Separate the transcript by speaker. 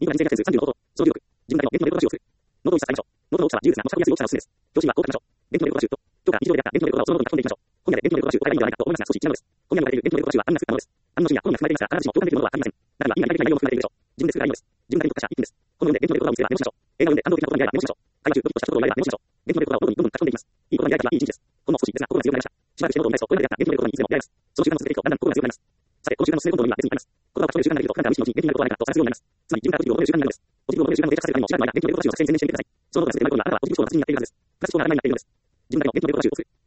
Speaker 1: インフラ人生が30のこと、総重力、自分なりの電気のレコーダー集をする。ノートを一冊使いましょう。ノートの大きさは自由ですが、持ち運びやすい大きさをおすすめです。教師はこう書きましょう。電気のレコーダー集と、今日から日常でやった電気のレコーダーをそのノートに書き込んでいきましょう。本屋で電気のレコーダー集を買えばいいのではないかと思いますが、少し違うのです。本屋に売られている電気のレコーダー集はアニメが作ったものです。アニメのシーンやコロナに含まれていますが、必ずしも共感できるものはありません。中には意味がない内容も含まれているでしょう。自分で作るがいいのです。自分なりの特化者、一品です。本を読んで電気のレコーダーを見つければメモしましょう。映画を読んで感動的なことが見らればメモしましょう。会話中ドキッとしたことを言わればメモしましょう。電気のレコーダーをどんどん書き込んでいきます。いいことが見られたらいい一日です。ほんの少しですが、心が強くなりました。しばらくしてノートを見返すと、これまでやった電気のレコーダーにいつでも出会えます。その習慣を続けていくと、だんだん心が強くなります。さて、この習慣の進め今度の意味は別にあります。言葉を書き留める習慣ができると、普段から無意識のうちに電気のレコーダーないかと探すようになります。つまり、自分からポジティブを求める習慣になるのです。ポジティブを求める習慣を定着させるためにも、しばらくの間、電気のレコーダー集を作成に専念してみてください。そのノートがすでに丸くなるあなたはポジティブ思考の達人になっているはずです。プラス思考が頭に入っているのです。自分だけの電気のレコーダー集を作る。